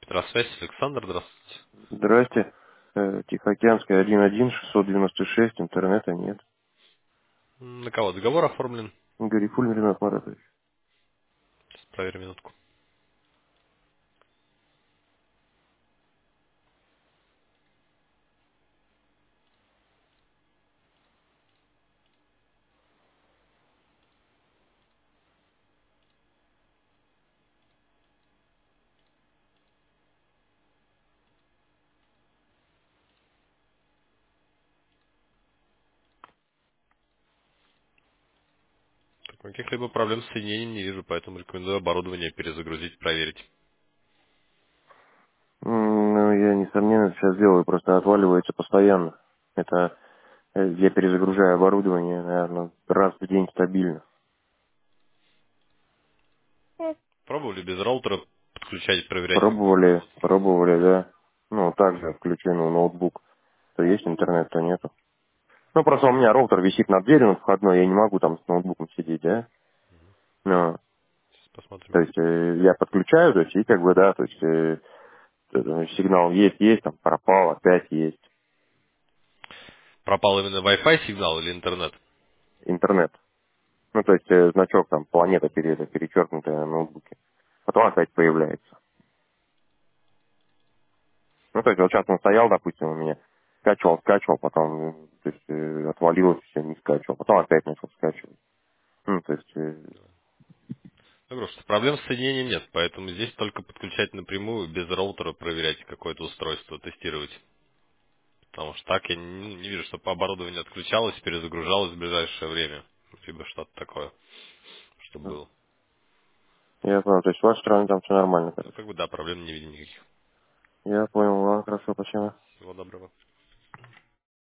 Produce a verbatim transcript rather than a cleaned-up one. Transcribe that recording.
Здравствуйте, Александр, здравствуйте. Здрасте. Э, Тихоокеанская один один шестьсот девяносто шесть, интернета нет. М, На кого договор оформлен? Гарифуль Ренат Маратович. Сейчас проверим минутку. Так, каких-либо проблем с соединением не вижу, поэтому рекомендую оборудование перезагрузить, проверить. М, Ну, я, несомненно, это сейчас делаю, просто отваливается постоянно. Это э, я перезагружаю оборудование, наверное, раз в день стабильно. Пробовали без роутера подключать, проверять, как будет Пробовали, работать? пробовали, да. Ну, также включен ноутбук. То есть интернет, то нету. Ну, просто у меня роутер висит над дверью, над входной, я не могу там с ноутбуком сидеть, да. Ну, Сейчас посмотрим. то есть э, я подключаю, то есть, и как бы, да, то есть э, э, сигнал есть, есть, там пропал, опять есть. Пропал именно Wi-Fi сигнал или интернет? Интернет. Ну, то есть э, значок там планета пере, перечеркнутая на ноутбуке. Потом опять появляется. Ну, то есть вот сейчас он стоял, допустим, у меня, скачивал, скачивал, потом, э, то есть э, отвалилось, все, не скачивал. Потом опять начал скачивать. Ну, то есть, э, Я говорю, что проблем с соединением нет, поэтому здесь только подключать напрямую, без роутера проверять какое-то устройство, тестировать. Потому что так я не, не вижу, чтобы оборудование отключалось, перезагружалось в ближайшее время. Либо что-то такое, чтобы было. я понял, то есть с вашей стороны там все нормально, Ну, короче. как бы да, проблем не видим никаких. Я понял, ладно, хорошо, спасибо. Всего доброго.